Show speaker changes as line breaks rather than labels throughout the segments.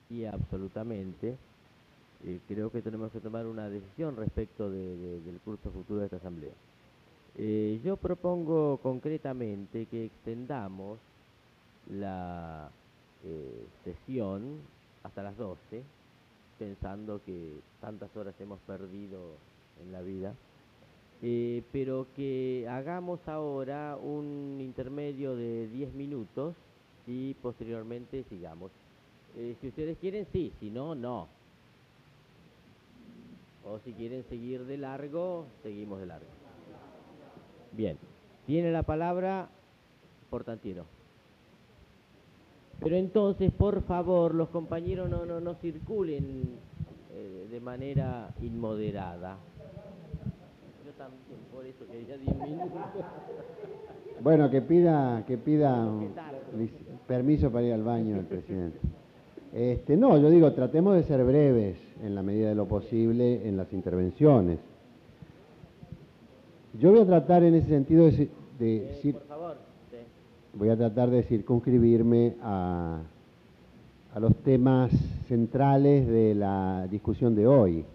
Y absolutamente. Creo que tenemos que tomar una decisión respecto del curso futuro de esta asamblea. Yo propongo concretamente que extendamos la sesión hasta las 12, pensando que tantas horas hemos perdido en la vida, pero que hagamos ahora un intermedio de 10 minutos y posteriormente sigamos. Si ustedes quieren, sí, si no, no. O si quieren seguir de largo, seguimos de largo. Bien, tiene la palabra Portantiero. Pero entonces, por favor, los compañeros no circulen de manera inmoderada. Yo también, por eso quería 10 minutos.
Bueno, que pida
¿Qué tal?
permiso para ir al baño el presidente. No, yo digo, tratemos de ser breves en la medida de lo posible en las intervenciones. Yo voy a tratar en ese sentido
Por favor. Sí.
voy a tratar de circunscribirme a los temas centrales de la discusión de hoy,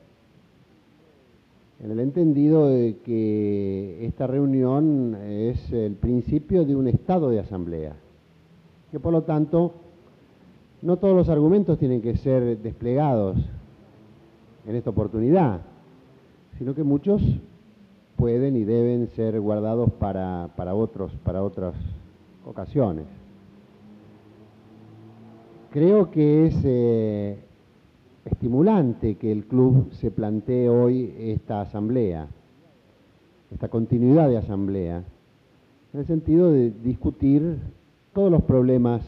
en el entendido de que esta reunión es el principio de un estado de asamblea, que por lo tanto no todos los argumentos tienen que ser desplegados en esta oportunidad, sino que muchos pueden y deben ser guardados para otras ocasiones. Creo que es estimulante que el club se plantee hoy esta asamblea, esta continuidad de asamblea, en el sentido de discutir todos los problemas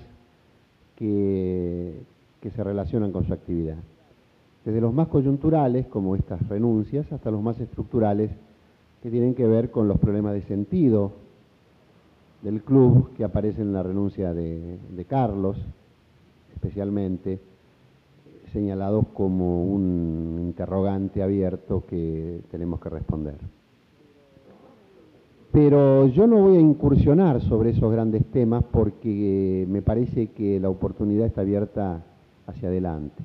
que se relacionan con su actividad. Desde los más coyunturales, como estas renuncias, hasta los más estructurales, que tienen que ver con los problemas de sentido del club, que aparecen en la renuncia de Carlos, especialmente, señalados como un interrogante abierto que tenemos que responder. Pero yo no voy a incursionar sobre esos grandes temas porque me parece que la oportunidad está abierta hacia adelante.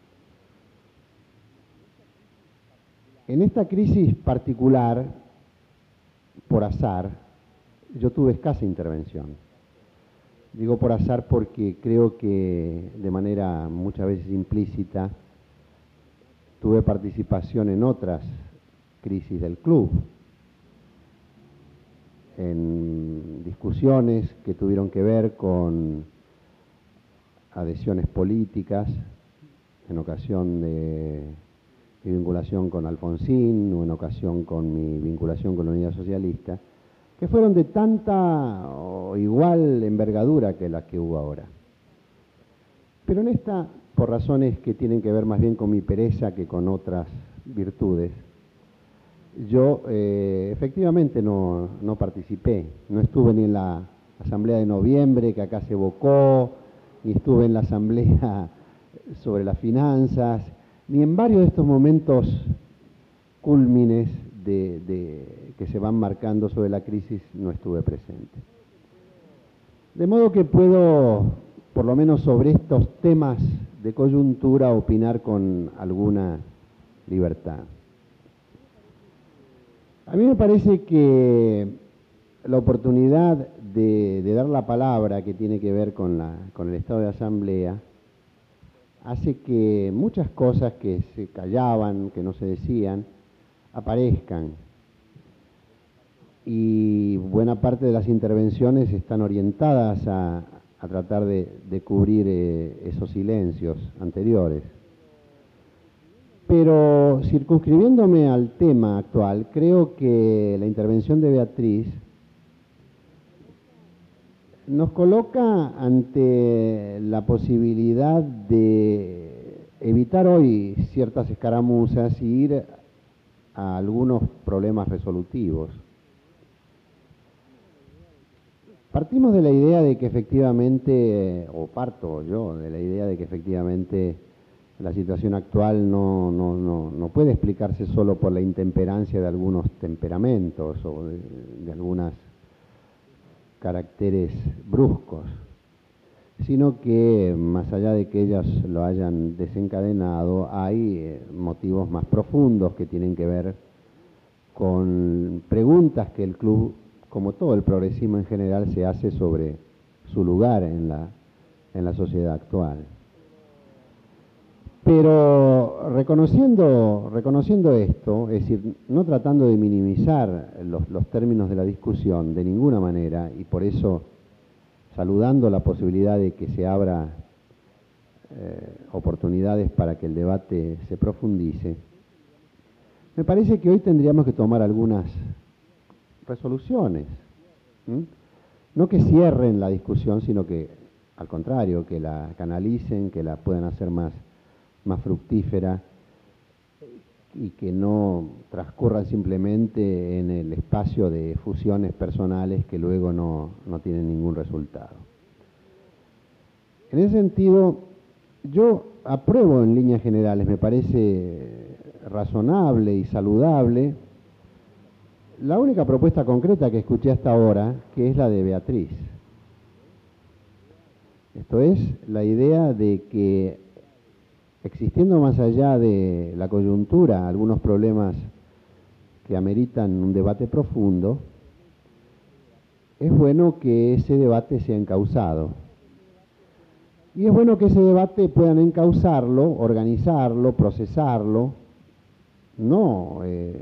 En esta crisis particular, por azar, yo tuve escasa intervención. Digo por azar porque creo que de manera muchas veces implícita tuve participación en otras crisis del club, en discusiones que tuvieron que ver con adhesiones políticas, en ocasión de mi vinculación con Alfonsín o en ocasión con mi vinculación con la Unidad Socialista, que fueron de tanta o igual envergadura que la que hubo ahora. Pero en esta, por razones que tienen que ver más bien con mi pereza que con otras virtudes, yo efectivamente no participé, no estuve ni en la asamblea de noviembre que acá se evocó, ni estuve en la asamblea sobre las finanzas, ni en varios de estos momentos cúlmines que se van marcando sobre la crisis no estuve presente. De modo que puedo, por lo menos sobre estos temas de coyuntura, opinar con alguna libertad. A mí me parece que la oportunidad de dar la palabra que tiene que ver con el estado de asamblea hace que muchas cosas que se callaban, que no se decían, aparezcan. Y buena parte de las intervenciones están orientadas a tratar de cubrir esos silencios anteriores. Pero circunscribiéndome al tema actual, creo que la intervención de Beatriz nos coloca ante la posibilidad de evitar hoy ciertas escaramuzas y ir a algunos problemas resolutivos. Partimos de la idea de que efectivamente, o parto yo de la idea de que efectivamente la situación actual no puede explicarse solo por la intemperancia de algunos temperamentos o de algunos caracteres bruscos, sino que más allá de que ellas lo hayan desencadenado, hay motivos más profundos que tienen que ver con preguntas que el club, como todo el progresismo en general, se hace sobre su lugar en la sociedad actual. Pero reconociendo esto, es decir, no tratando de minimizar los términos de la discusión de ninguna manera, y por eso saludando la posibilidad de que se abra oportunidades para que el debate se profundice, me parece que hoy tendríamos que tomar algunas resoluciones. No que cierren la discusión, sino que, al contrario, que la canalicen, que la puedan hacer más fructífera y que no transcurran simplemente en el espacio de fusiones personales que luego no tienen ningún resultado. En ese sentido, yo apruebo en líneas generales, me parece razonable y saludable la única propuesta concreta que escuché hasta ahora, que es la de Beatriz. Esto es, la idea de que, existiendo más allá de la coyuntura algunos problemas que ameritan un debate profundo, es bueno que ese debate sea encauzado. Y es bueno que ese debate puedan encauzarlo, organizarlo, procesarlo, no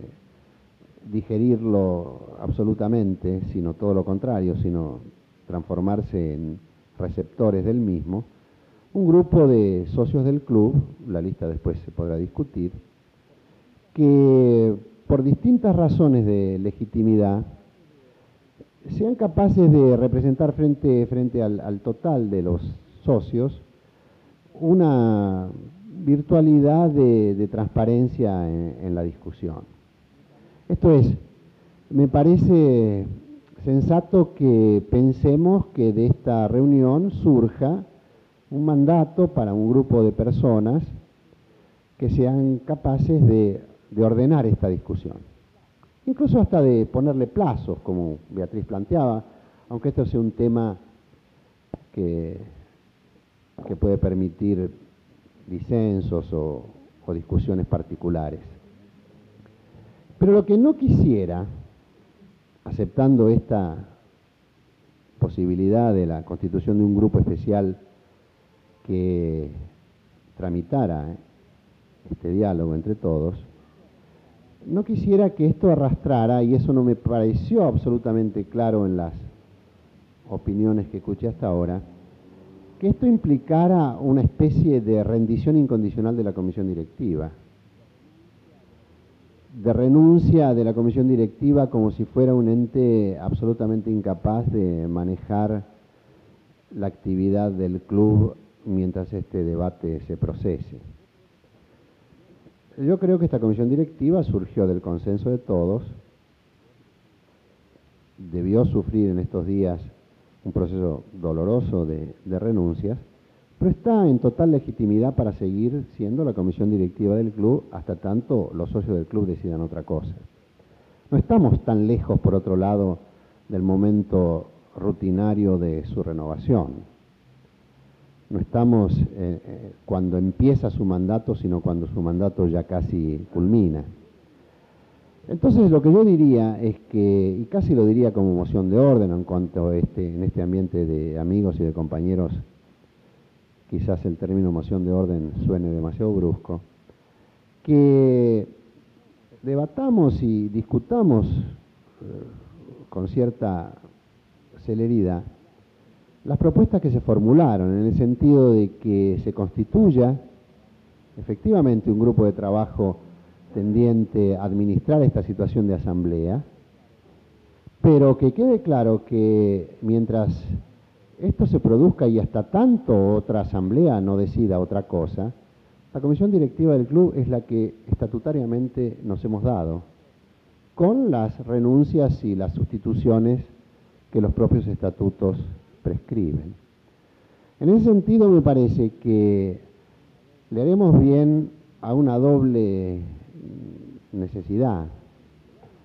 digerirlo absolutamente, sino todo lo contrario, sino transformarse en receptores del mismo, un grupo de socios del club, la lista después se podrá discutir, que por distintas razones de legitimidad sean capaces de representar frente al total de los socios una virtualidad de transparencia en la discusión. Esto es, me parece sensato que pensemos que de esta reunión surja un mandato para un grupo de personas que sean capaces de ordenar esta discusión. Incluso hasta de ponerle plazos, como Beatriz planteaba, aunque esto sea un tema que puede permitir disensos o discusiones particulares. Pero lo que no quisiera, aceptando esta posibilidad de la constitución de un grupo especial que tramitara este diálogo entre todos, no quisiera que esto arrastrara, y eso no me pareció absolutamente claro en las opiniones que escuché hasta ahora, que esto implicara una especie de rendición incondicional de la comisión directiva, de renuncia de la comisión directiva como si fuera un ente absolutamente incapaz de manejar la actividad del club mientras este debate se procese. Yo creo que esta comisión directiva surgió del consenso de todos, debió sufrir en estos días un proceso doloroso de renuncias, pero está en total legitimidad para seguir siendo la comisión directiva del club hasta tanto los socios del club decidan otra cosa. No estamos tan lejos, por otro lado, del momento rutinario de su renovación. No estamos cuando empieza su mandato, sino cuando su mandato ya casi culmina. Entonces lo que yo diría es que, y casi lo diría como moción de orden en cuanto en este ambiente de amigos y de compañeros, quizás el término moción de orden suene demasiado brusco, que debatamos y discutamos con cierta celeridad las propuestas que se formularon, en el sentido de que se constituya efectivamente un grupo de trabajo tendiente a administrar esta situación de asamblea, pero que quede claro que mientras esto se produzca y hasta tanto otra asamblea no decida otra cosa, la comisión directiva del club es la que estatutariamente nos hemos dado, con las renuncias y las sustituciones que los propios estatutos prescriben. En ese sentido me parece que le haremos bien a una doble necesidad.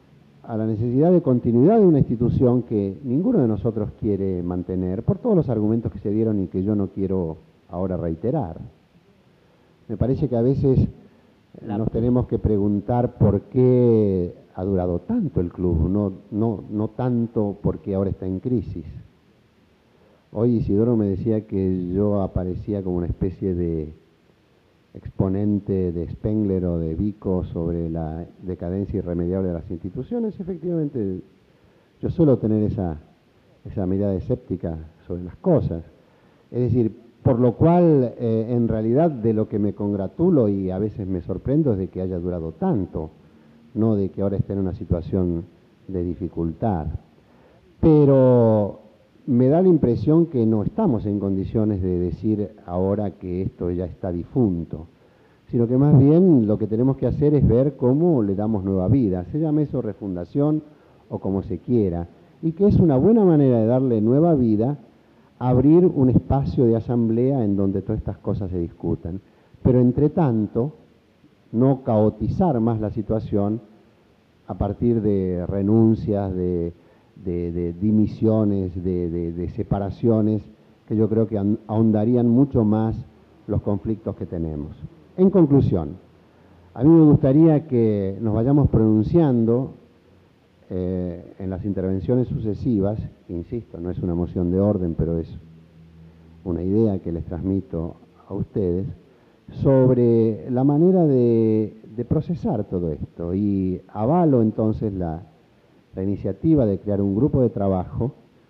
a la necesidad de continuidad de una institución que ninguno de nosotros quiere mantener, por todos los argumentos que se dieron y que yo no quiero ahora reiterar. Me parece que a veces nos tenemos que preguntar por qué ha durado tanto el club, no tanto porque ahora está en crisis. Hoy Isidoro me decía que yo aparecía como una especie de exponente de Spengler o de Vico sobre la decadencia irremediable de las instituciones. Efectivamente, yo suelo tener esa mirada escéptica sobre las cosas. Es decir, por lo cual, en realidad, de lo que me congratulo y a veces me sorprendo es de que haya durado tanto, no de que ahora esté en una situación de dificultad. Pero me da la impresión que no estamos en condiciones de decir ahora que esto ya está difunto, sino que más bien lo que tenemos que hacer es ver cómo le damos nueva vida, se llame eso refundación o como se quiera, y que es una buena manera de darle nueva vida abrir un espacio de asamblea en donde todas estas cosas se discutan. Pero entre tanto, no caotizar más la situación a partir de renuncias, de dimisiones, de separaciones, que yo creo que ahondarían mucho más los conflictos que tenemos. En conclusión, a mí me gustaría que nos vayamos pronunciando en las intervenciones sucesivas, insisto, no es una moción de orden, pero es una idea que les transmito a ustedes, sobre la manera de procesar todo esto. Y avalo entonces la iniciativa de crear un grupo de trabajo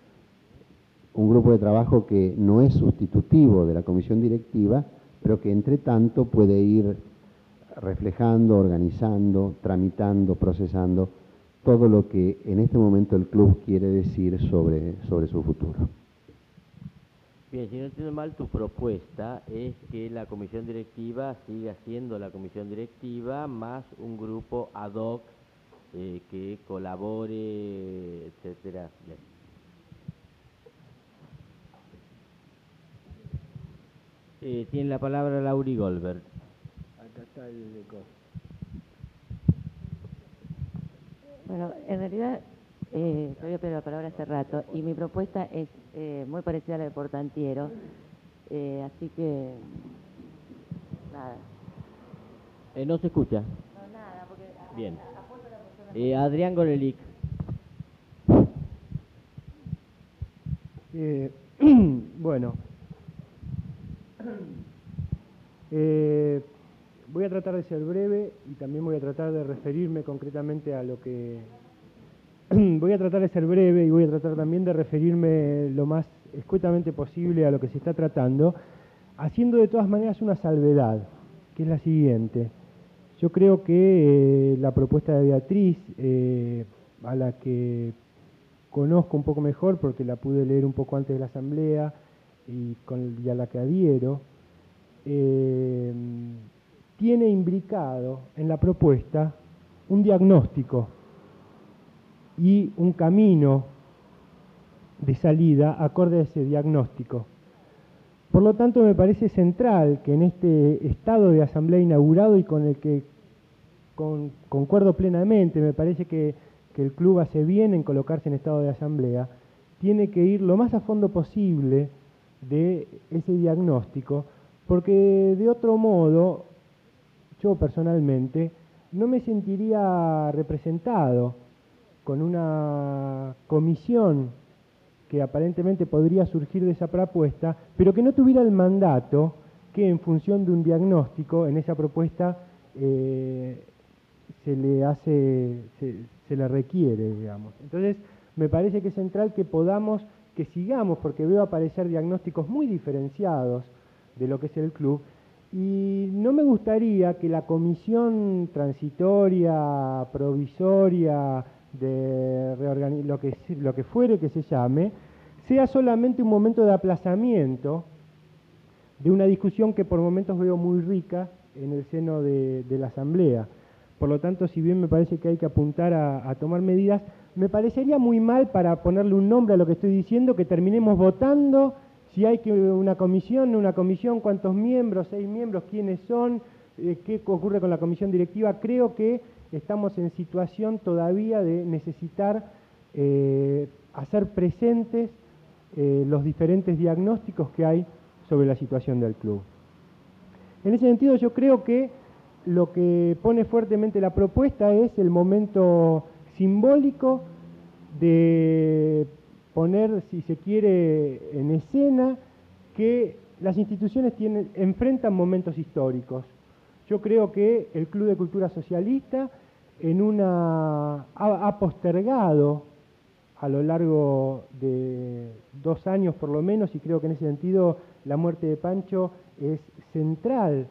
que no es sustitutivo de la comisión directiva, pero que entre tanto puede ir reflejando, organizando, tramitando, procesando todo lo que en este momento el club quiere decir sobre su futuro.
Bien, si no entiendo mal, tu propuesta es que la comisión directiva siga siendo la comisión directiva más un grupo ad hoc que colabore, etcétera. Bien. Tiene la palabra Lauri Goldberg.
Acá está el eco.
Bueno, en realidad yo había pedido la palabra hace rato y mi propuesta es muy parecida a la de Portantiero, así que nada.
No se escucha.
No, nada, porque
bien. Adrián Gorelick.
Bueno, voy a tratar de ser breve y también voy a tratar de referirme concretamente a lo que... Voy a tratar de ser breve y voy a tratar también de referirme lo más escuetamente posible a lo que se está tratando, haciendo de todas maneras una salvedad, que es la siguiente. Yo creo que la propuesta de Beatriz, a la que conozco un poco mejor porque la pude leer un poco antes de la asamblea y a la que adhiero, tiene imbricado en la propuesta un diagnóstico y un camino de salida acorde a ese diagnóstico. Por lo tanto, me parece central que en este estado de asamblea inaugurado y con el que concuerdo plenamente, me parece que el club hace bien en colocarse en estado de asamblea, tiene que ir lo más a fondo posible de ese diagnóstico, porque de otro modo, yo personalmente, no me sentiría representado con una comisión que aparentemente podría surgir de esa propuesta, pero que no tuviera el mandato que en función de un diagnóstico en esa propuesta se le requiere, digamos. Entonces, me parece que es central que sigamos, porque veo aparecer diagnósticos muy diferenciados de lo que es el club, y no me gustaría que la comisión transitoria, provisoria, de lo que fuere que se llame, sea solamente un momento de aplazamiento de una discusión que por momentos veo muy rica en el seno de la Asamblea. Por lo tanto, si bien me parece que hay que apuntar a tomar medidas, me parecería muy mal, para ponerle un nombre a lo que estoy diciendo, que terminemos votando si hay que una comisión, cuántos miembros, 6 miembros, quiénes son, qué ocurre con la comisión directiva. Creo que estamos en situación todavía de necesitar hacer presentes los diferentes diagnósticos que hay sobre la situación del club. En ese sentido, yo creo que lo que pone fuertemente la propuesta es el momento simbólico de poner, si se quiere, en escena que las instituciones enfrentan momentos históricos. Yo creo que el Club de Cultura Socialista ha postergado a lo largo de 2 años por lo menos, y creo que en ese sentido la muerte de Pancho es central,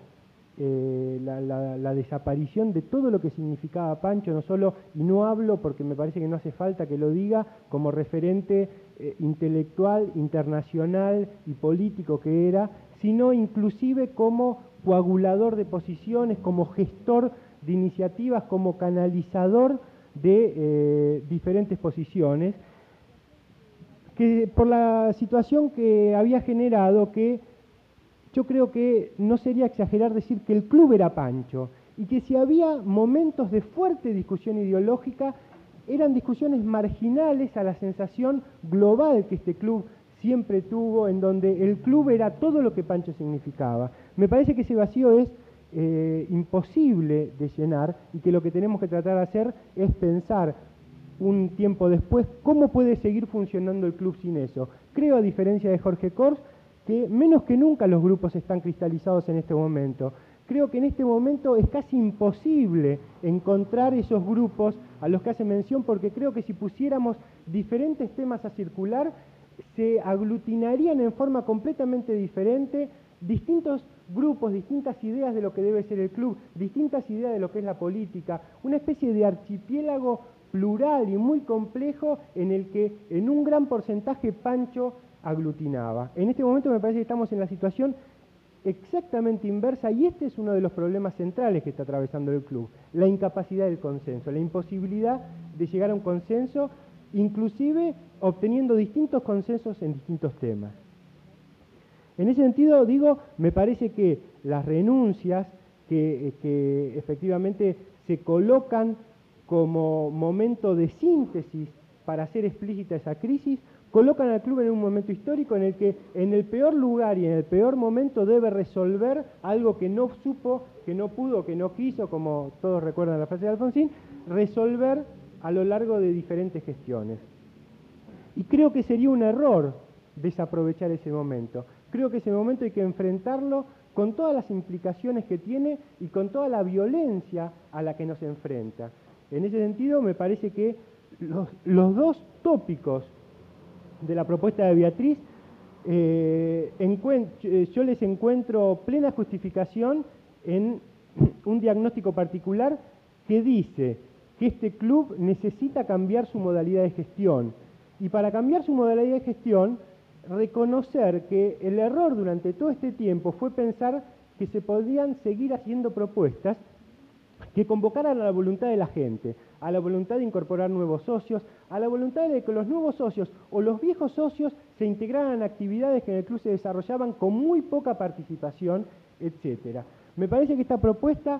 la desaparición de todo lo que significaba Pancho, no solo, y no hablo porque me parece que no hace falta que lo diga, como referente intelectual, internacional y político que era, sino inclusive como coagulador de posiciones, como gestor de iniciativas, como canalizador de diferentes posiciones, que por la situación que había generado, que yo creo que no sería exagerar decir que el club era Pancho, y que si había momentos de fuerte discusión ideológica, eran discusiones marginales a la sensación global que este club siempre tuvo, en donde el club era todo lo que Pancho significaba. Me parece que ese vacío es imposible de llenar, y que lo que tenemos que tratar de hacer es pensar un tiempo después cómo puede seguir funcionando el club sin eso. Creo, a diferencia de Jorge Kors, que menos que nunca los grupos están cristalizados en este momento. Creo que en este momento es casi imposible encontrar esos grupos a los que hace mención, porque creo que si pusiéramos diferentes temas a circular, se aglutinarían en forma completamente diferente distintos grupos, distintas ideas de lo que debe ser el club, distintas ideas de lo que es la política, una especie de archipiélago plural y muy complejo en el que en un gran porcentaje Pancho aglutinaba. En este momento me parece que estamos en la situación exactamente inversa, y este es uno de los problemas centrales que está atravesando el club, la incapacidad del consenso, la imposibilidad de llegar a un consenso, inclusive obteniendo distintos consensos en distintos temas. En ese sentido, digo, me parece que las renuncias que efectivamente se colocan como momento de síntesis para hacer explícita esa crisis, colocan al club en un momento histórico en el que en el peor lugar y en el peor momento debe resolver algo que no supo, que no pudo, que no quiso, como todos recuerdan la frase de Alfonsín, resolver a lo largo de diferentes gestiones. Y creo que sería un error desaprovechar ese momento. Creo que ese momento hay que enfrentarlo con todas las implicaciones que tiene y con toda la violencia a la que nos enfrenta. En ese sentido, me parece que los dos tópicos de la propuesta de Beatriz, yo les encuentro plena justificación en un diagnóstico particular que dice que este club necesita cambiar su modalidad de gestión, y para cambiar su modalidad de gestión, reconocer que el error durante todo este tiempo fue pensar que se podían seguir haciendo propuestas que convocaran a la voluntad de la gente, a la voluntad de incorporar nuevos socios, a la voluntad de que los nuevos socios o los viejos socios se integraran en actividades que en el club se desarrollaban con muy poca participación, etc. Me parece que esta propuesta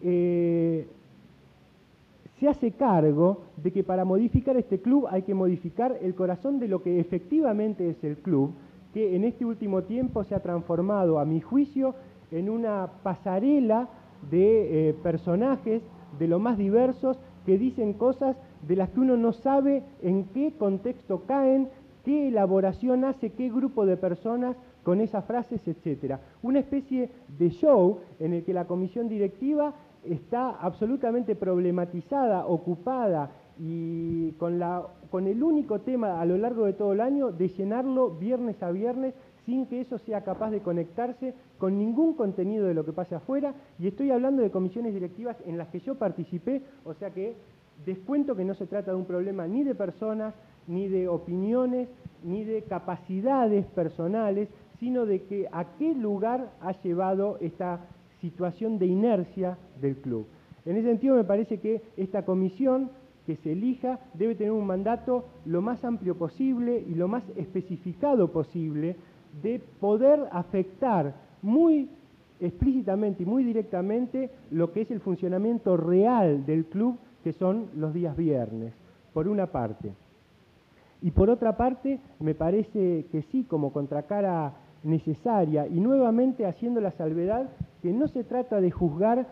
se hace cargo de que para modificar este club hay que modificar el corazón de lo que efectivamente es el club, que en este último tiempo se ha transformado, a mi juicio, en una pasarela de personajes de lo más diversos que dicen cosas de las que uno no sabe en qué contexto caen, qué elaboración hace qué grupo de personas con esas frases, etc. Una especie de show en el que la comisión directiva está absolutamente problematizada, ocupada y con el único tema a lo largo de todo el año de llenarlo viernes a viernes sin que eso sea capaz de conectarse con ningún contenido de lo que pase afuera, y estoy hablando de comisiones directivas en las que yo participé, o sea que descuento que no se trata de un problema ni de personas, ni de opiniones, ni de capacidades personales, sino de que a qué lugar ha llevado esta situación de inercia del club. En ese sentido me parece que esta comisión que se elija debe tener un mandato lo más amplio posible y lo más especificado posible de poder afectar muy explícitamente y muy directamente lo que es el funcionamiento real del club, que son los días viernes, por una parte. Y por otra parte, me parece que sí, como contracara necesaria, y nuevamente haciendo la salvedad que no se trata de juzgar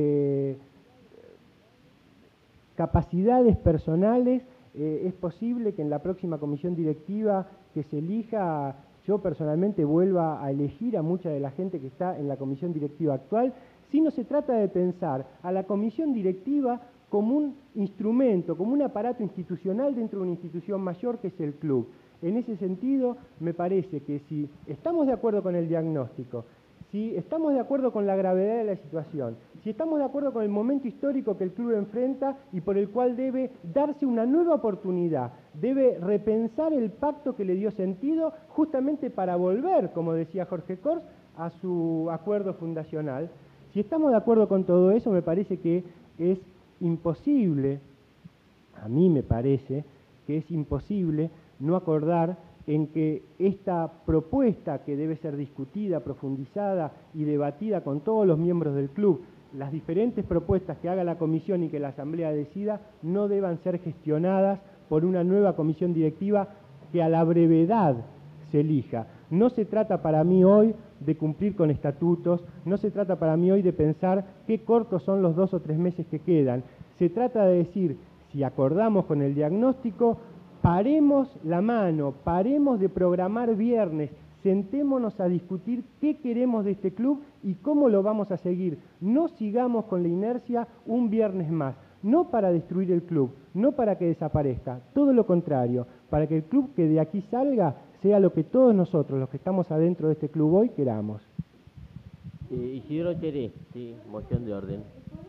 capacidades personales. Es posible que en la próxima comisión directiva que se elija, yo personalmente vuelva a elegir a mucha de la gente que está en la comisión directiva actual, sino se trata de pensar a la comisión directiva como un instrumento, como un aparato institucional dentro de una institución mayor que es el club. En ese sentido, me parece que si estamos de acuerdo con el diagnóstico, si estamos de acuerdo con la gravedad de la situación, si estamos de acuerdo con el momento histórico que el club enfrenta y por el cual debe darse una nueva oportunidad, debe repensar el pacto que le dio sentido justamente para volver, como decía Jorge Kors, a su acuerdo fundacional. Si estamos de acuerdo con todo eso, me parece que es imposible, a mí me parece que es imposible no acordar en que esta propuesta, que debe ser discutida, profundizada y debatida con todos los miembros del club, las diferentes propuestas que haga la comisión y que la asamblea decida, no deban ser gestionadas por una nueva comisión directiva que a la brevedad se elija. No se trata para mí hoy de cumplir con estatutos, no se trata para mí hoy de pensar qué cortos son los 2 o 3 meses que quedan. Se trata de decir, si acordamos con el diagnóstico, paremos la mano, paremos de programar viernes, sentémonos a discutir qué queremos de este club y cómo lo vamos a seguir. No sigamos con la inercia un viernes más, no para destruir el club, no para que desaparezca, todo lo contrario, para que el club que de aquí salga sea lo que todos nosotros, los que estamos adentro de este club hoy, queramos.
Isidoro Cheresti, moción de orden.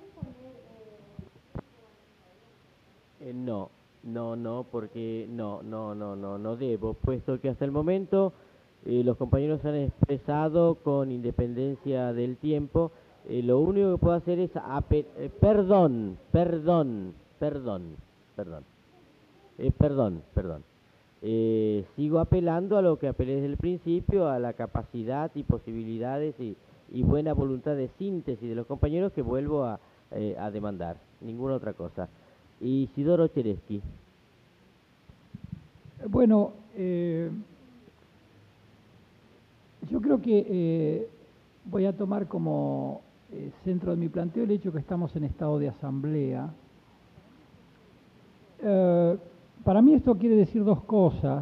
No, porque no debo, puesto que hasta el momento los compañeros han expresado con independencia del tiempo, lo único que puedo hacer es perdón. Sigo apelando a lo que apelé desde el principio, a la capacidad y posibilidades y buena voluntad de síntesis de los compañeros que vuelvo a demandar, ninguna otra cosa. Isidoro Cheresti.
Bueno, yo creo que voy a tomar como centro de mi planteo el hecho que estamos en estado de asamblea. Para mí esto quiere decir dos cosas.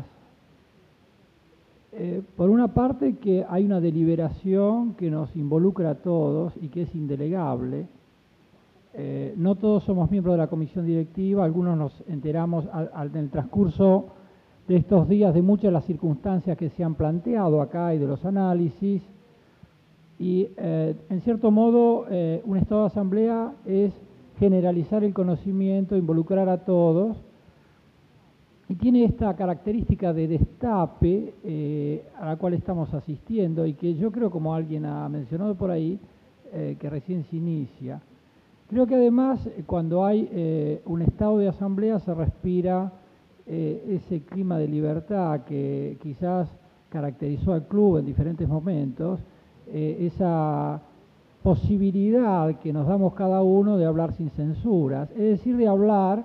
Por una parte, que hay una deliberación que nos involucra a todos y que es indelegable. No todos somos miembros de la comisión directiva, algunos nos enteramos en el transcurso de estos días de muchas de las circunstancias que se han planteado acá y de los análisis. Y en cierto modo, un estado de asamblea es generalizar el conocimiento, involucrar a todos, y tiene esta característica de destape a la cual estamos asistiendo y que yo creo, como alguien ha mencionado por ahí, que recién se inicia. Creo que además, cuando hay un estado de asamblea, se respira ese clima de libertad que quizás caracterizó al club en diferentes momentos, esa posibilidad que nos damos cada uno de hablar sin censuras, es decir, de hablar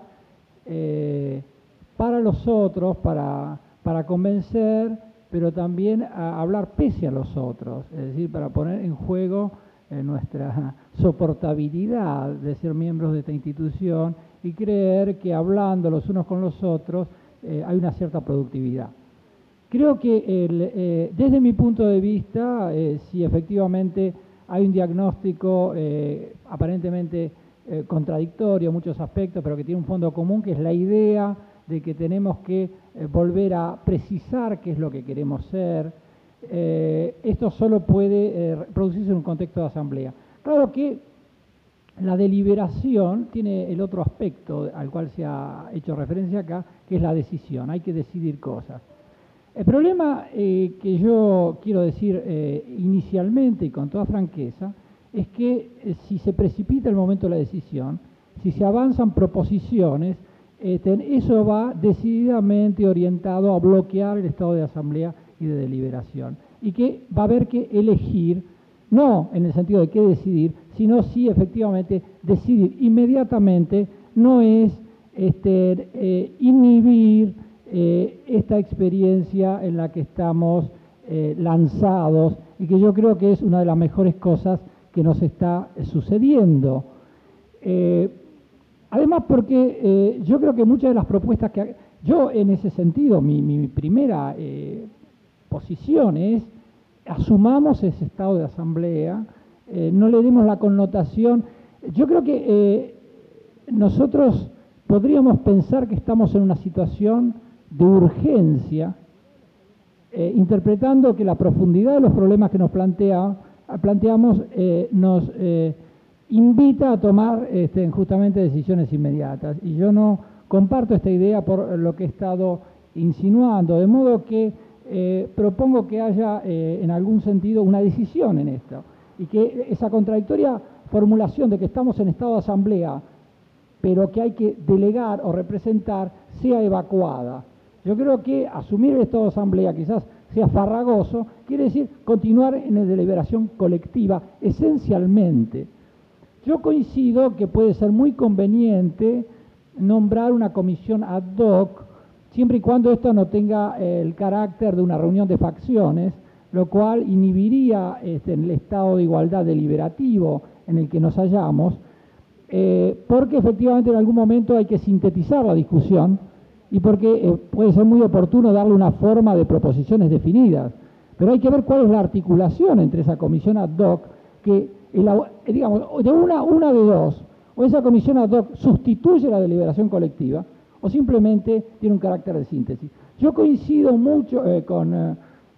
para los otros, para convencer, pero también a hablar pese a los otros, es decir, para poner en juego nuestra soportabilidad de ser miembros de esta institución y creer que hablando los unos con los otros hay una cierta productividad. Creo que desde mi punto de vista, si efectivamente hay un diagnóstico aparentemente contradictorio en muchos aspectos, pero que tiene un fondo común, que es la idea de que tenemos que volver a precisar qué es lo que queremos ser. Esto solo puede producirse en un contexto de asamblea. Claro que la deliberación tiene el otro aspecto al cual se ha hecho referencia acá, que es la decisión. Hay que decidir cosas. El problema que yo quiero decir inicialmente y con toda franqueza es que si se precipita el momento de la decisión, si se avanzan proposiciones, eso va decididamente orientado a bloquear el estado de asamblea y de deliberación, y que va a haber que elegir no en el sentido de qué decidir, sino sí efectivamente decidir inmediatamente, no es inhibir esta experiencia en la que estamos lanzados y que yo creo que es una de las mejores cosas que nos está sucediendo. Además porque yo creo que muchas de las propuestas que... Yo en ese sentido, mi primera posición es asumamos ese estado de asamblea, no le demos la connotación. Yo creo que nosotros podríamos pensar que estamos en una situación de urgencia, interpretando que la profundidad de los problemas que nos planteamos nos invita a tomar justamente decisiones inmediatas. Y yo no comparto esta idea por lo que he estado insinuando, de modo que propongo que haya en algún sentido una decisión en esto, y que esa contradictoria formulación de que estamos en estado de asamblea, pero que hay que delegar o representar, sea evacuada. Yo creo que asumir el estado de asamblea quizás sea farragoso, quiere decir continuar en la deliberación colectiva, esencialmente. Yo coincido que puede ser muy conveniente nombrar una comisión ad hoc, siempre y cuando esto no tenga el carácter de una reunión de facciones, lo cual inhibiría el estado de igualdad deliberativo en el que nos hallamos, porque efectivamente en algún momento hay que sintetizar la discusión y porque puede ser muy oportuno darle una forma de proposiciones definidas, pero hay que ver cuál es la articulación entre esa comisión ad hoc que, digamos, de una de dos, o esa comisión ad hoc sustituye la deliberación colectiva o simplemente tiene un carácter de síntesis. Yo coincido mucho con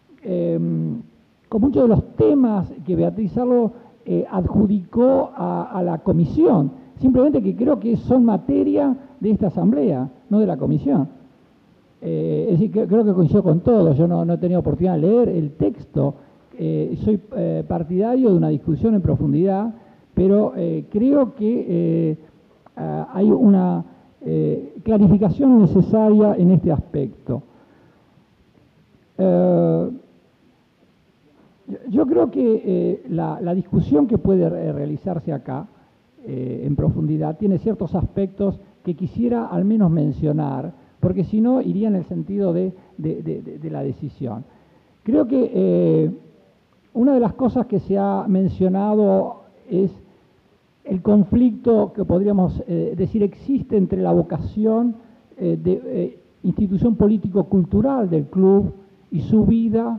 muchos de los temas que Beatriz Arlo adjudicó a la comisión, simplemente que creo que son materia de esta asamblea, no de la comisión. Es decir, creo que coincido con todo. Yo no he tenido oportunidad de leer el texto, soy partidario de una discusión en profundidad, pero creo que hay una clarificación necesaria en este aspecto. Yo creo que la discusión que puede realizarse acá en profundidad tiene ciertos aspectos que quisiera al menos mencionar, porque si no iría en el sentido de la decisión. Creo que una de las cosas que se ha mencionado es el conflicto que podríamos decir existe entre la vocación de institución político-cultural del club y su vida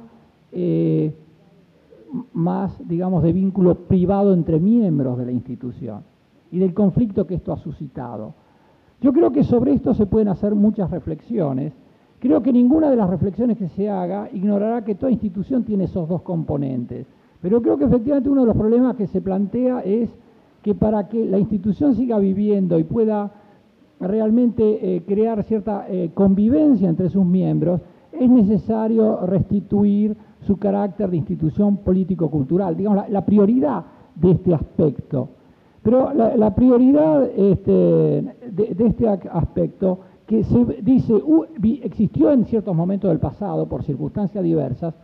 más, digamos, de vínculo privado entre miembros de la institución y del conflicto que esto ha suscitado. Yo creo que sobre esto se pueden hacer muchas reflexiones. Creo que ninguna de las reflexiones que se haga ignorará que toda institución tiene esos dos componentes. Pero creo que efectivamente uno de los problemas que se plantea es que para que la institución siga viviendo y pueda realmente crear cierta convivencia entre sus miembros, es necesario restituir su carácter de institución político-cultural, digamos, la prioridad de este aspecto. Pero la prioridad de este aspecto, que se dice existió en ciertos momentos del pasado por circunstancias diversas,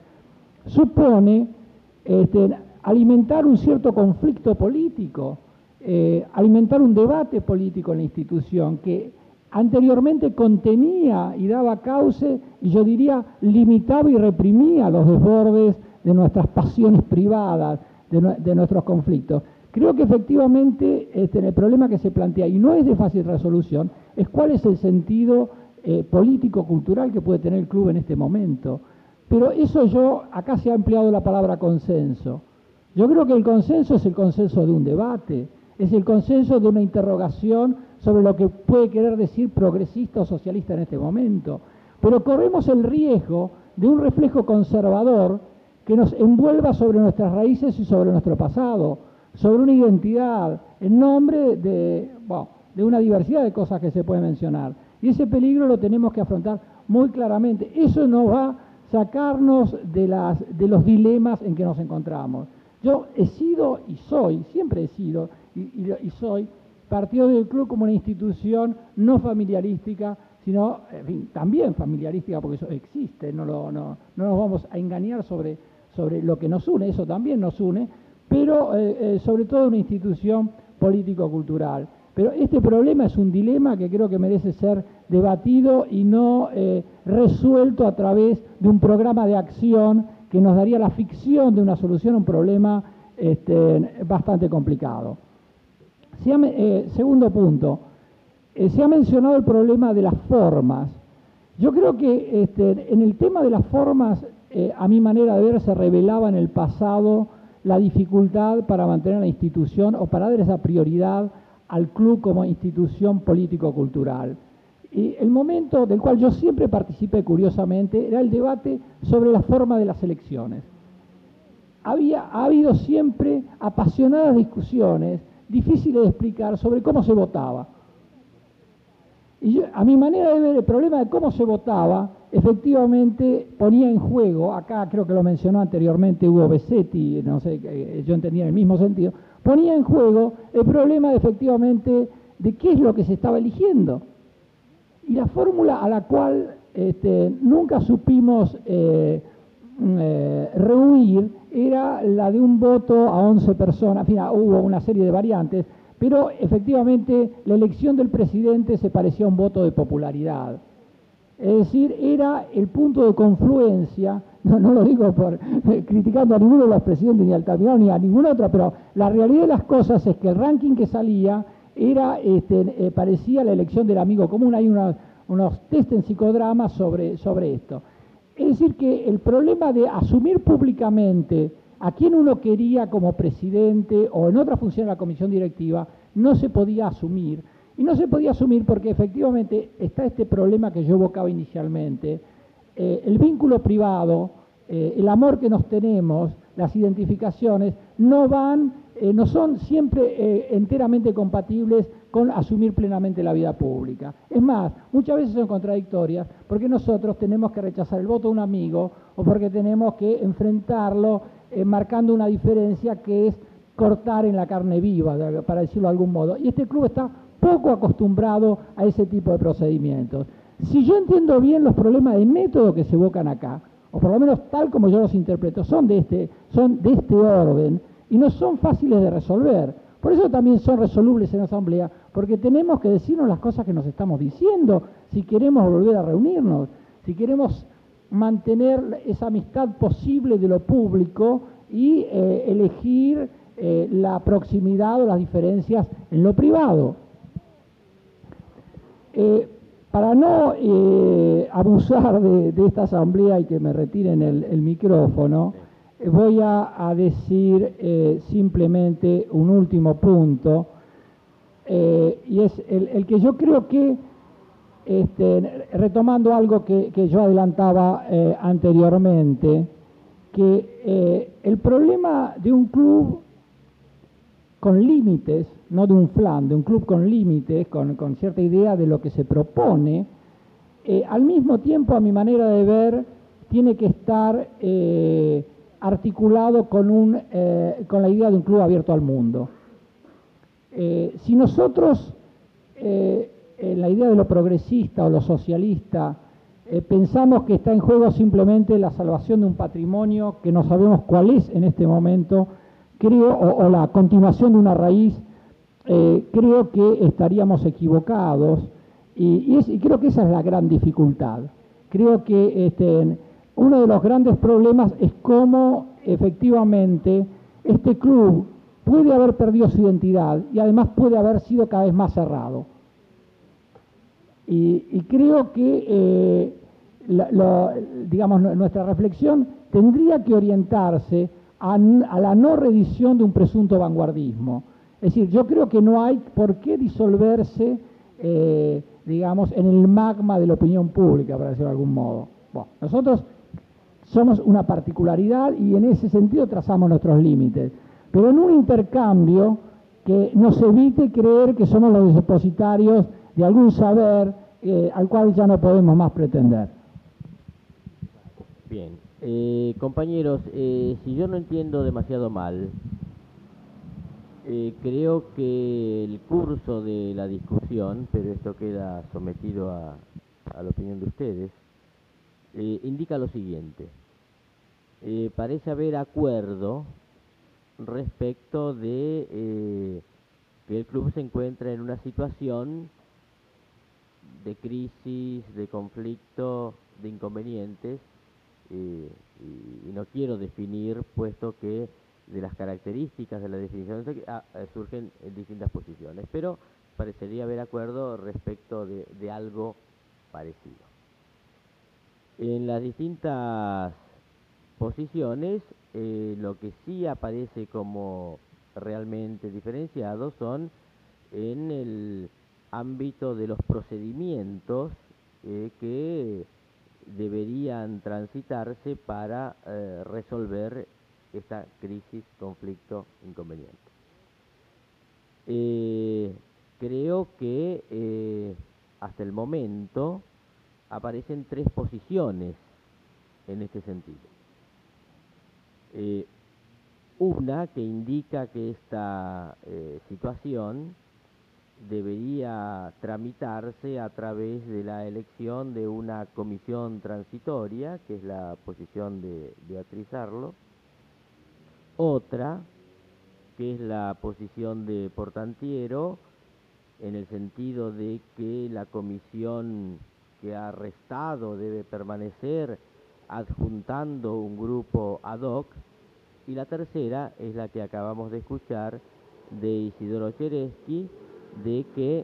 supone alimentar un cierto conflicto político, alimentar un debate político en la institución que anteriormente contenía y daba cauce, y yo diría limitaba y reprimía los desbordes de nuestras pasiones privadas, de nuestros conflictos. Creo que efectivamente el problema que se plantea, y no es de fácil resolución, es cuál es el sentido político-cultural que puede tener el club en este momento. Pero eso acá se ha empleado la palabra consenso. Yo creo que el consenso es el consenso de un debate, es el consenso de una interrogación sobre lo que puede querer decir progresista o socialista en este momento. Pero corremos el riesgo de un reflejo conservador que nos envuelva sobre nuestras raíces y sobre nuestro pasado, sobre una identidad, en nombre de una diversidad de cosas que se pueden mencionar. Y ese peligro lo tenemos que afrontar muy claramente. Eso nos va a sacarnos de los dilemas en que nos encontramos. Yo he sido y soy, siempre he sido y soy, partido del club como una institución no familiarística, sino en fin, también familiarística, porque eso existe, no nos vamos a engañar sobre lo que nos une, eso también nos une, pero sobre todo una institución político-cultural. Pero este problema es un dilema que creo que merece ser debatido y no resuelto a través de un programa de acción que nos daría la ficción de una solución a un problema bastante complicado. Segundo punto, se ha mencionado el problema de las formas. Yo creo que en el tema de las formas, a mi manera de ver, se revelaba en el pasado la dificultad para mantener la institución o para dar esa prioridad al club como institución político-cultural. Y el momento del cual yo siempre participé, curiosamente, era el debate sobre la forma de las elecciones. Ha habido siempre apasionadas discusiones, difíciles de explicar, sobre cómo se votaba. Y yo, a mi manera de ver, el problema de cómo se votaba, efectivamente ponía en juego, acá creo que lo mencionó anteriormente Hugo Besetti, no sé, yo entendía en el mismo sentido, ponía en juego el problema efectivamente de qué es lo que se estaba eligiendo. Y la fórmula a la cual nunca supimos rehuir era la de un voto a 11 personas, en fin, hubo una serie de variantes, pero efectivamente la elección del presidente se parecía a un voto de popularidad. Es decir, era el punto de confluencia, no lo digo por criticando a ninguno de los presidentes, ni a Altamirano, ni a ningún otro, pero la realidad de las cosas es que el ranking que salía era parecía la elección del amigo común. Hay unos test en psicodrama sobre esto. Es decir, que el problema de asumir públicamente a quien uno quería como presidente o en otra función de la comisión directiva no se podía asumir. Y no se podía asumir porque efectivamente está este problema que yo evocaba inicialmente. El vínculo privado, el amor que nos tenemos, las identificaciones, no son siempre enteramente compatibles con asumir plenamente la vida pública. Es más, muchas veces son contradictorias porque nosotros tenemos que rechazar el voto de un amigo o porque tenemos que enfrentarlo marcando una diferencia que es cortar en la carne viva, para decirlo de algún modo. Y este club está poco acostumbrado a ese tipo de procedimientos. Si yo entiendo bien los problemas de método que se evocan acá, o por lo menos tal como yo los interpreto, son de este orden y no son fáciles de resolver. Por eso también son resolubles en la Asamblea, porque tenemos que decirnos las cosas que nos estamos diciendo si queremos volver a reunirnos, si queremos mantener esa amistad posible de lo público y elegir la proximidad o las diferencias en lo privado. Para no abusar de esta asamblea y que me retiren el micrófono, voy a decir simplemente un último punto, y es el que yo creo que, retomando algo que yo adelantaba anteriormente, que el problema de un club con límites, no de un flan, de un club con límites, con cierta idea de lo que se propone, al mismo tiempo, a mi manera de ver, tiene que estar articulado con la idea de un club abierto al mundo. Si nosotros, en la idea de lo progresista o lo socialista, pensamos que está en juego simplemente la salvación de un patrimonio que no sabemos cuál es en este momento, creo, o la continuación de una raíz, creo que estaríamos equivocados y creo que esa es la gran dificultad. Creo que uno de los grandes problemas es cómo efectivamente este club puede haber perdido su identidad y además puede haber sido cada vez más cerrado. Y creo que digamos, nuestra reflexión tendría que orientarse a la no reedición de un presunto vanguardismo. Es decir, yo creo que no hay por qué disolverse, digamos, en el magma de la opinión pública, para decirlo de algún modo. Bueno, nosotros somos una particularidad y en ese sentido trazamos nuestros límites, pero en un intercambio que nos evite creer que somos los depositarios de algún saber al cual ya no podemos más pretender.
Bien, compañeros, si yo no entiendo demasiado mal, creo que el curso de la discusión, pero esto queda sometido a la opinión de ustedes, indica lo siguiente. Parece haber acuerdo respecto de que el club se encuentra en una situación de crisis, de conflicto, de inconvenientes, y no quiero definir, puesto que de las características de la definición surgen distintas posiciones, pero parecería haber acuerdo respecto de algo parecido. En las distintas posiciones, lo que sí aparece como realmente diferenciado son en el ámbito de los procedimientos que deberían transitarse para resolver esta crisis, conflicto, inconveniente. Creo que hasta el momento aparecen tres posiciones en este sentido. Una que indica que esta situación debería tramitarse a través de la elección de una comisión transitoria, que es la posición de Beatriz Arlo. Otra, que es la posición de Portantiero, en el sentido de que la comisión que ha restado debe permanecer adjuntando un grupo ad hoc. Y la tercera es la que acabamos de escuchar de Isidoro Cheresky, de que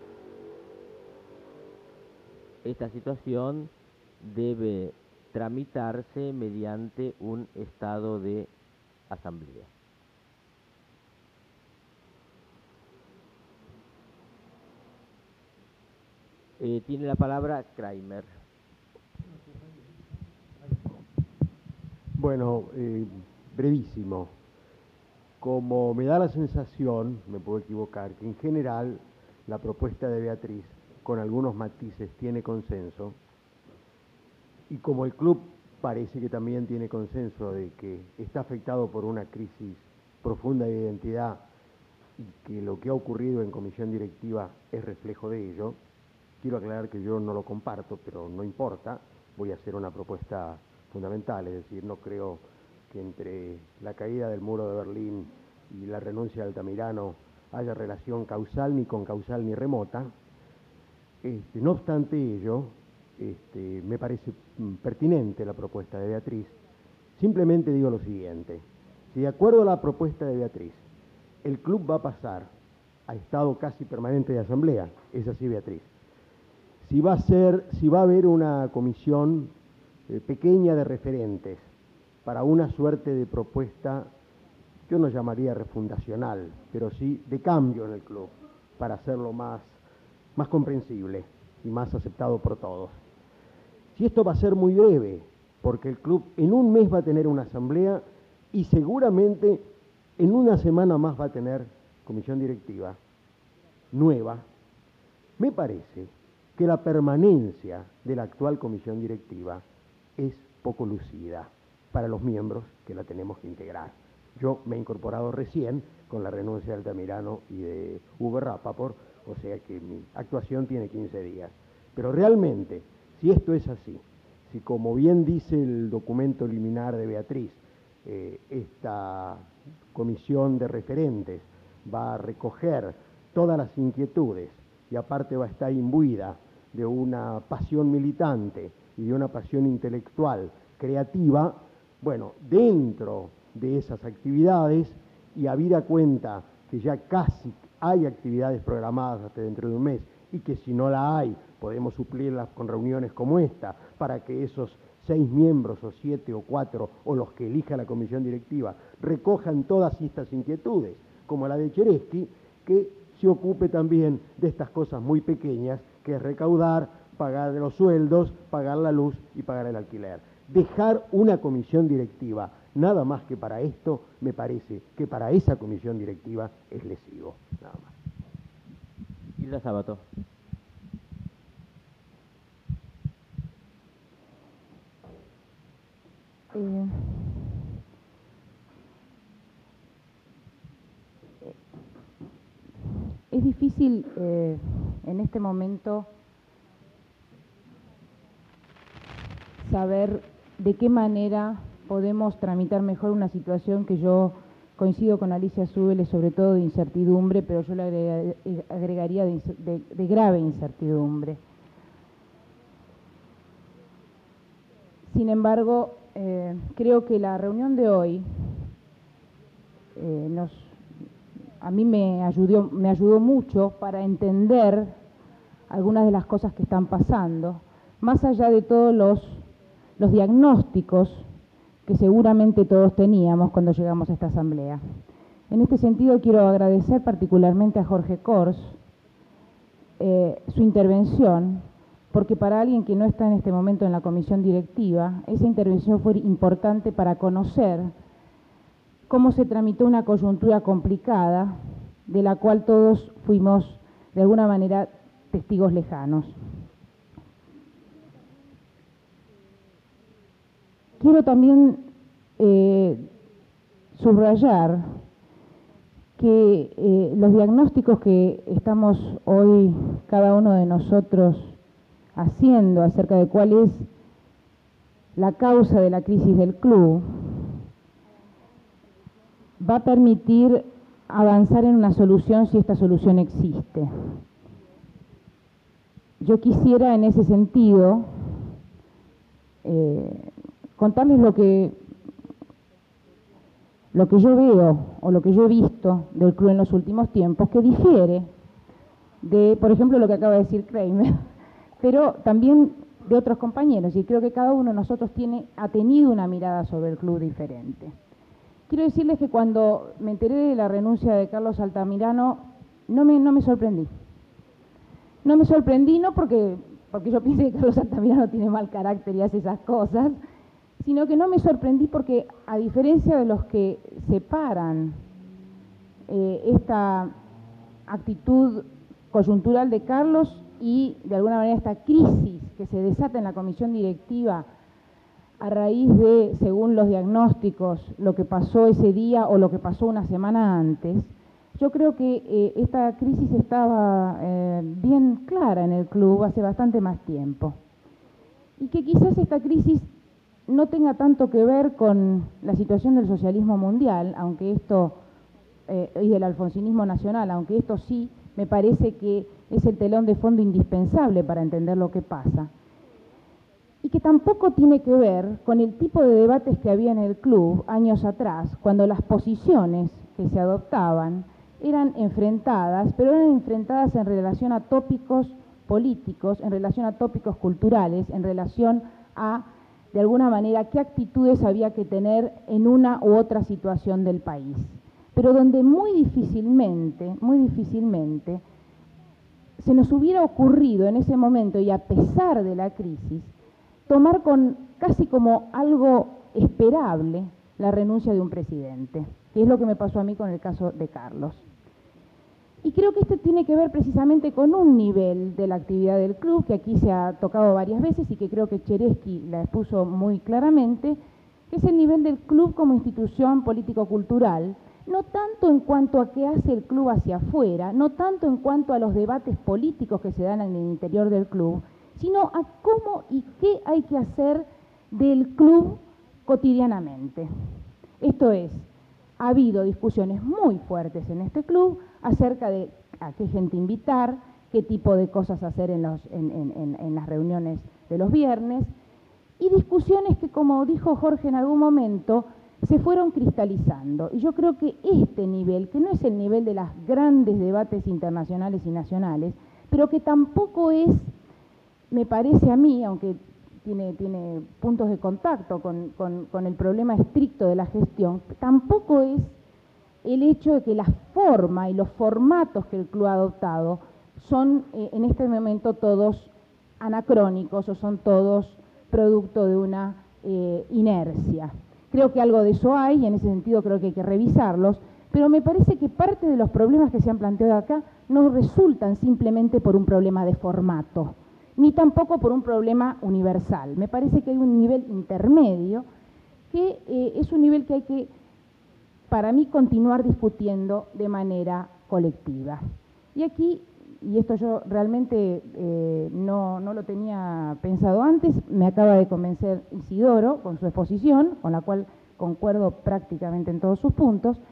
esta situación debe tramitarse mediante un estado de asamblea. Tiene la palabra Kramer.
Bueno, brevísimo. Como me da la sensación, me puedo equivocar, que en general la propuesta de Beatriz, con algunos matices, tiene consenso, y como el club parece que también tiene consenso de que está afectado por una crisis profunda de identidad y que lo que ha ocurrido en comisión directiva es reflejo de ello, quiero aclarar que yo no lo comparto, pero no importa, voy a hacer una propuesta fundamental, es decir, no creo que entre la caída del muro de Berlín y la renuncia de Altamirano haya relación causal, ni concausal, ni remota. No obstante ello, me parece pertinente la propuesta de Beatriz. Simplemente digo lo siguiente: si de acuerdo a la propuesta de Beatriz, el club va a pasar a estado casi permanente de asamblea, es así, Beatriz. Si va a haber una comisión pequeña de referentes para una suerte de propuesta, yo no llamaría refundacional, pero sí de cambio en el club, para hacerlo más comprensible y más aceptado por todos. Si esto va a ser muy breve, porque el club en un mes va a tener una asamblea y seguramente en una semana más va a tener comisión directiva nueva, me parece que la permanencia de la actual comisión directiva es poco lucida para los miembros que la tenemos que integrar. Yo me he incorporado recién con la renuncia de Altamirano y de Hugo Rapaport, o sea que mi actuación tiene 15 días. Pero realmente, si esto es así, si como bien dice el documento liminar de Beatriz, esta comisión de referentes va a recoger todas las inquietudes y aparte va a estar imbuida de una pasión militante y de una pasión intelectual creativa, bueno, dentro de esas actividades, y habida cuenta que ya casi hay actividades programadas hasta dentro de un mes, y que si no la hay, podemos suplirlas con reuniones como esta, para que esos 6 miembros, o 7, o 4, o los que elija la comisión directiva, recojan todas estas inquietudes, como la de Cheresky, que se ocupe también de estas cosas muy pequeñas, que es recaudar, pagar los sueldos, pagar la luz y pagar el alquiler. Dejar una comisión directiva nada más que para esto, me parece que para esa comisión directiva es lesivo, nada más.
Hilda Sabato.
Es difícil en este momento saber de qué manera podemos tramitar mejor una situación que yo coincido con Alicia Zúbele, sobre todo de incertidumbre, pero yo le agregaría de grave incertidumbre. Sin embargo, creo que la reunión de hoy a mí me ayudó mucho para entender algunas de las cosas que están pasando, más allá de todos los diagnósticos que seguramente todos teníamos cuando llegamos a esta asamblea. En este sentido quiero agradecer particularmente a Jorge Kors su intervención, porque para alguien que no está en este momento en la comisión directiva, esa intervención fue importante para conocer cómo se tramitó una coyuntura complicada, de la cual todos fuimos de alguna manera testigos lejanos. Quiero también subrayar que los diagnósticos que estamos hoy cada uno de nosotros haciendo acerca de cuál es la causa de la crisis del club va a permitir avanzar en una solución si esta solución existe. Yo quisiera en ese sentido contarles lo que yo veo o lo que yo he visto del club en los últimos tiempos, que difiere de, por ejemplo, lo que acaba de decir Kramer, pero también de otros compañeros, y creo que cada uno de nosotros ha tenido una mirada sobre el club diferente. Quiero decirles que cuando me enteré de la renuncia de Carlos Altamirano, no me sorprendí. No me sorprendí no porque yo piense que Carlos Altamirano tiene mal carácter y hace esas cosas, sino que no me sorprendí porque, a diferencia de los que separan esta actitud coyuntural de Carlos y, de alguna manera, esta crisis que se desata en la comisión directiva a raíz de, según los diagnósticos, lo que pasó ese día o lo que pasó una semana antes, yo creo que esta crisis estaba bien clara en el club hace bastante más tiempo. Y que quizás esta crisis no tenga tanto que ver con la situación del socialismo mundial, aunque esto, y del alfonsinismo nacional, aunque esto sí me parece que es el telón de fondo indispensable para entender lo que pasa. Y que tampoco tiene que ver con el tipo de debates que había en el club años atrás, cuando las posiciones que se adoptaban eran enfrentadas, pero eran enfrentadas en relación a tópicos políticos, en relación a tópicos culturales, en relación a, de alguna manera, qué actitudes había que tener en una u otra situación del país. Pero donde muy difícilmente, se nos hubiera ocurrido en ese momento, y a pesar de la crisis, tomar casi como algo esperable la renuncia de un presidente, que es lo que me pasó a mí con el caso de Carlos. Y creo que esto tiene que ver precisamente con un nivel de la actividad del club, que aquí se ha tocado varias veces y que creo que Chereskí la expuso muy claramente, que es el nivel del club como institución político-cultural, no tanto en cuanto a qué hace el club hacia afuera, no tanto en cuanto a los debates políticos que se dan en el interior del club, sino a cómo y qué hay que hacer del club cotidianamente. Esto es, ha habido discusiones muy fuertes en este club acerca de a qué gente invitar, qué tipo de cosas hacer en las reuniones de los viernes, y discusiones que, como dijo Jorge en algún momento, se fueron cristalizando. Y yo creo que este nivel, que no es el nivel de los grandes debates internacionales y nacionales, pero que tampoco es, me parece a mí, aunque tiene puntos de contacto con el problema estricto de la gestión, tampoco es el hecho de que la forma y los formatos que el club ha adoptado son en este momento todos anacrónicos o son todos producto de una inercia. Creo que algo de eso hay, y en ese sentido creo que hay que revisarlos, pero me parece que parte de los problemas que se han planteado acá no resultan simplemente por un problema de formato, ni tampoco por un problema universal. Me parece que hay un nivel intermedio que es un nivel que hay que, para mí, continuar discutiendo de manera colectiva. Y aquí, y esto yo realmente no lo tenía pensado antes, me acaba de convencer Isidoro con su exposición, con la cual concuerdo prácticamente en todos sus puntos,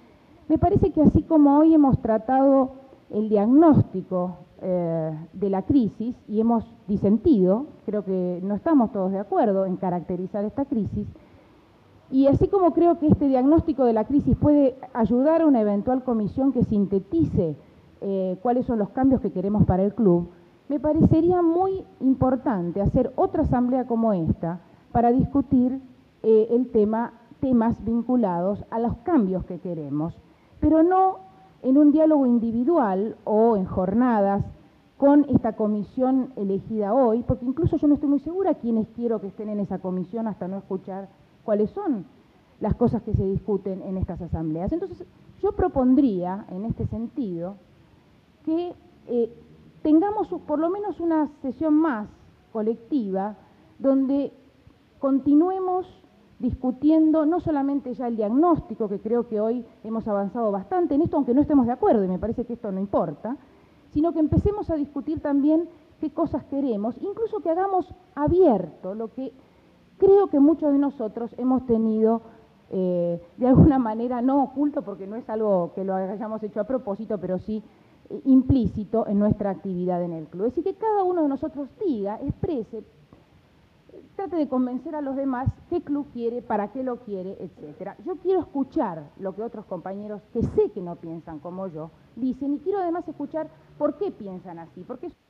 Me parece que así como hoy hemos tratado el diagnóstico de la crisis y hemos disentido, creo que no estamos todos de acuerdo en caracterizar esta crisis, y así como creo que este diagnóstico de la crisis puede ayudar a una eventual comisión que sintetice cuáles son los cambios que queremos para el club, me parecería muy importante hacer otra asamblea como esta para discutir temas vinculados a los cambios que queremos, pero no en un diálogo individual o en jornadas con esta comisión elegida hoy, porque incluso yo no estoy muy segura quiénes quiero que estén en esa comisión hasta no escuchar cuáles son las cosas que se discuten en estas asambleas. Entonces, yo propondría, en este sentido, que tengamos por lo menos una sesión más colectiva donde continuemos discutiendo no solamente ya el diagnóstico, que creo que hoy hemos avanzado bastante en esto, aunque no estemos de acuerdo, y me parece que esto no importa, sino que empecemos a discutir también qué cosas queremos, incluso que hagamos abierto lo que creo que muchos de nosotros hemos tenido de alguna manera, no oculto porque no es algo que lo hayamos hecho a propósito, pero sí implícito en nuestra actividad en el club. Es decir, que cada uno de nosotros diga, exprese, trate de convencer a los demás qué club quiere, para qué lo quiere, etcétera. Yo quiero escuchar lo que otros compañeros que sé que no piensan como yo dicen, y quiero además escuchar por qué piensan así, porque